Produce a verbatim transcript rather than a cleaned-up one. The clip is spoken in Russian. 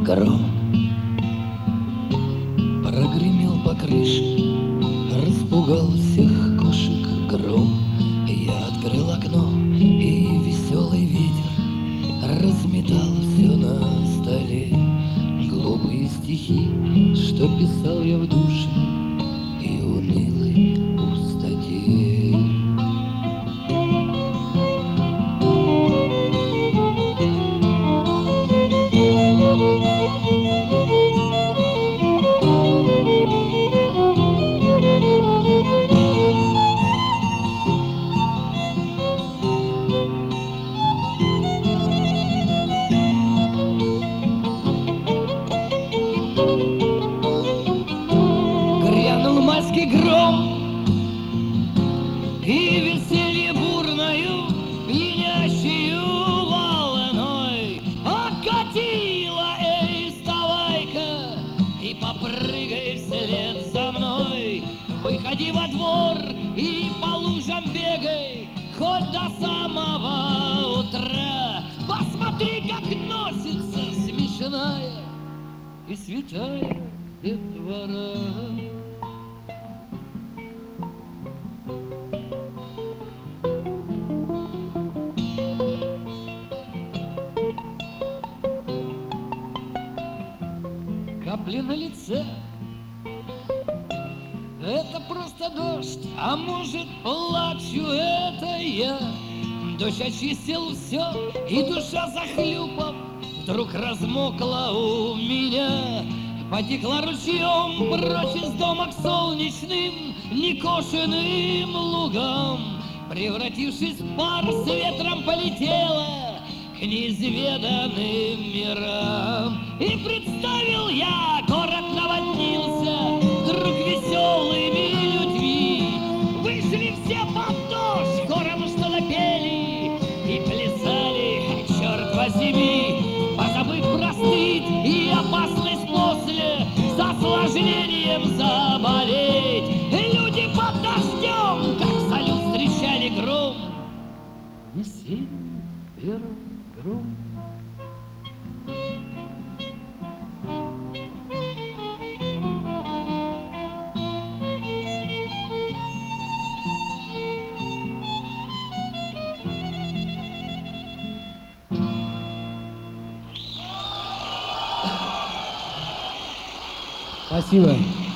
гром прогремел по крыше, распугал всех кошек гром. Я открыл окно, и веселый ветер разметал все на столе. Глупые стихи, что писал я в душе и унылой пустоте. Грянул майский гром, и веселье бурною, пьянящую волной окатила. Эй, вставай-ка и попрыгай вслед за мной. Выходи во двор и по лужам бегай, хоть до самого утра. Посмотри, как носится смешная и святая детвора. Капли на лице — это просто дождь, а может, плачу это я. Дождь очистил все, и душа, захлюпав, вдруг размокла у меня. Потекла ручьем прочь из дома к солнечным некошенным лугам. Превратившись в пар, с ветром полетела к неизведанным мирам. И представил я, город наводнился вдруг веселыми людьми. Вышли все под дождь, хором что-то пели и плясали, черт возьми, позабыв про стыд и опасность после с осложнением заболеть. Люди под дождем, как салют, встречали гром, весенний первый гром. Спасибо.